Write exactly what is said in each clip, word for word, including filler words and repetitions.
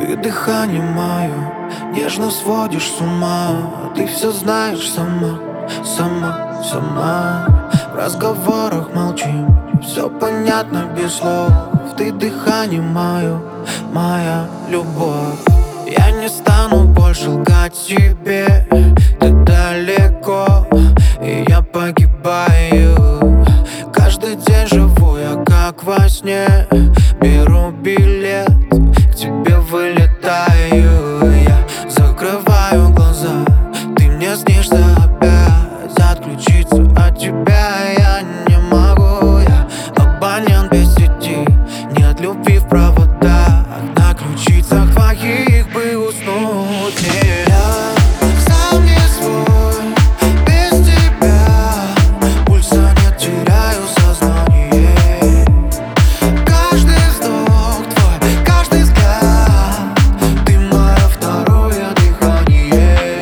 Ты дыхание мое нежно сводишь с ума. Ты все знаешь сама, сама, сама. В разговорах молчим, все понятно без слов. Ты дыхание мое, моя любовь. Я не стану больше лгать тебе. Ты далеко, и я погибаю. Каждый день живу я как во сне. Беру билет, к тебе вылетаю. Я закрываю глаза, ты мне снишься опять. Отключиться от тебя я не могу. Я абонент без сети, нет любви в проводах. На ключицах твоих бы уснуть не. Я сам не свой, без тебя пульса нет, теряю сознание. Каждый вздох твой, каждый взгляд, ты мое второе дыхание.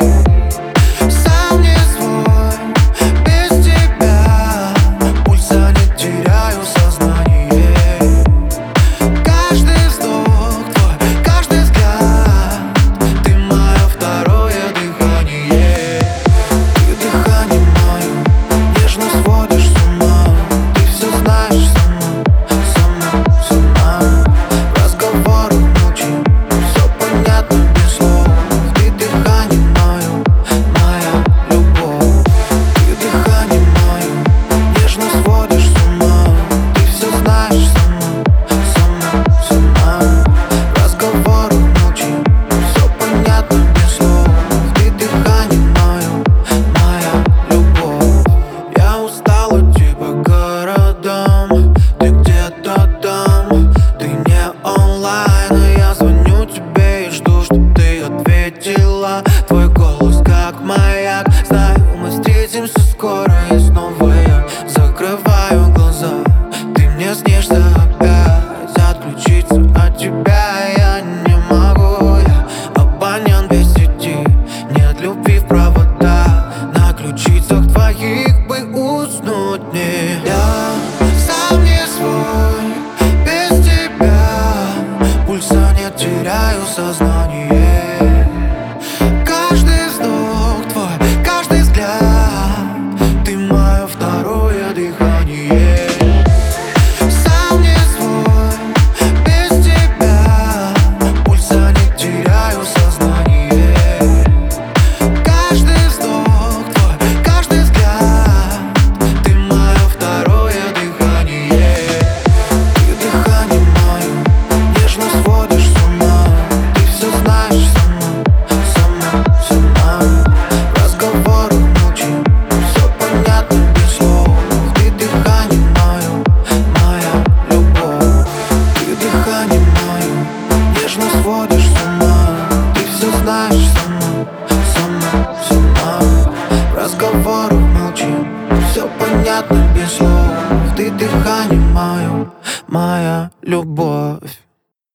Сам не свой, без тебя пульса нет, теряю сознание. Каждый вздох твой, каждый взгляд, ты мое второе дыхание. Ты дыхание мое нежно сводишь с ума. Ты все знаешь сама, сама, сама. В разговорах молчим, все понятно без слов. Ты дыхание мое, моя любовь. Ты дыхание мое нежно сводишь с ума. Ты все знаешь сама, сама, сама. В разговорах молчим, все понятно без слов. Ты дыхание мое, моя любовь. Я устал идти по городам, ты где-то там. Ты не онлайн, и я звоню тебе и жду, чтоб ты ответила. Твой голос как маяк, знаю, мы встретимся скоро. И снова я закрываю глаза, ты мне снишься опять. Отключиться от тебя я не могу. Я абонент без сети, нет любви в проводах. На ключицах твоих бы уснуть не. Я сам не свой, без тебя пульса нет, теряю сознание. Каждый вздох твой, каждый взгляд, ты мое второе дыхание. Сам не свой, без тебя пульса нет, теряю сознание. Каждый вздох твой, каждый взгляд, ты мое второе дыхание. Ты дыхание мое нежно сводишь с ума. Ты все знаешь сама, сама, сама. В разговорах молчим, все понятно без слов. Ты дыхание мое, моя любовь. Ты дыхание мое нежно сводишь с ума. Ты все знаешь сама, сама, сама. В разговорах молчим, все понятно без слов. Ты дыхание мое, моя любовь.